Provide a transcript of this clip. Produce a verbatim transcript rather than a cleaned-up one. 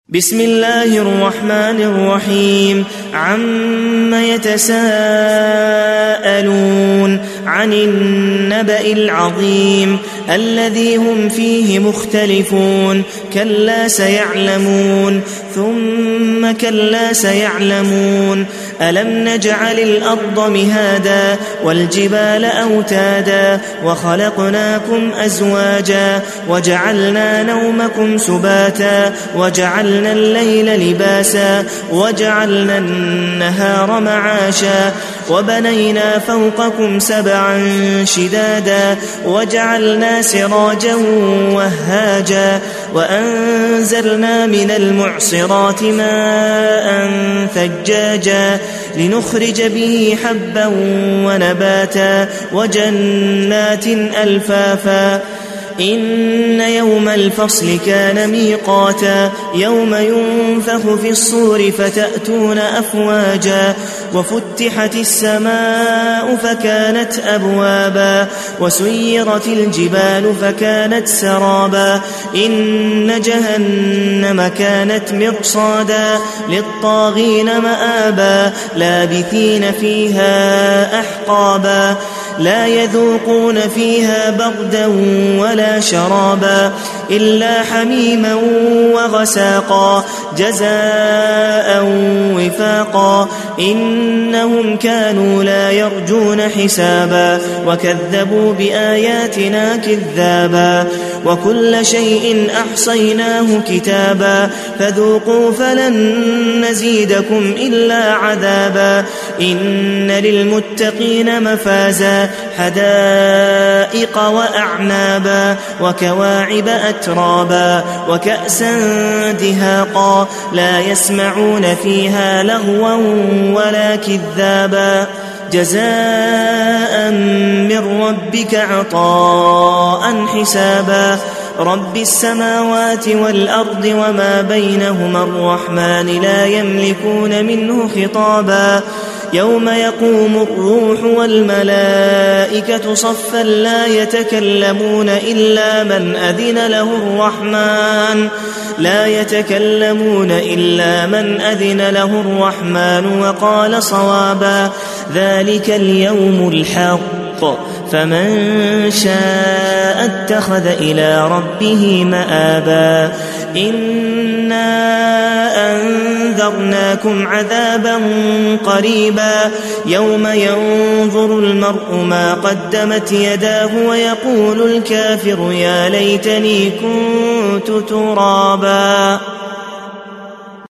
بسم الله الرحمن الرحيم عم يتساءلون عن النبأ العظيم الذي هم فيه مختلفون كلا سيعلمون ثم كلا سيعلمون ألم نجعل الأرض مهادا والجبال أوتادا وخلقناكم أزواجا وجعلنا نومكم سباتا وجعلنا الليل لباسا وجعلنا النهار معاشا وبنينا فوقكم سبعا شدادا وجعلنا سراجا وهاجا وأنزلنا من المعصرات ماء ثجاجا لنخرج به حبا ونباتا وجنات ألفافا إن يوم الفصل كان ميقاتا يوم ينفخ في الصور فتأتون أفواجا وفتحت السماء فكانت أبوابا وسيرت الجبال فكانت سرابا إن جهنم كانت مرصادا للطاغين مآبا لابثين فيها أحقابا لا يذوقون فيها بردا ولا شرابا إلا حميما وغساقا جزاء وفاقا إنهم كانوا لا يرجون حسابا وكذبوا بآياتنا كذابا وكل شيء أحصيناه كتابا فذوقوا فلن نزيدكم إلا عذابا إن للمتقين مفازا حدائق وأعنابا وكواعب أترابا وكأسا دهاقا لا يسمعون فيها لغوا ولا كذابا جزاء من ربك عطاء حسابا رب السماوات والأرض وما بينهما الرحمن لا يملكون منه خطابا يوم يقوم الروح والملائكة صفا لا يتكلمون إلا من أذن له الرحمن لا يتكلمون إلا من أذن له الرحمن وقال صوابا ذلك اليوم الحق فمن شاء اتخذ إلى ربه مآبا إنا أنذرناكم عذابا قريبا يوم ينظر المرء ما قدمت يداه ويقول الكافر يا ليتني كنت ترابا.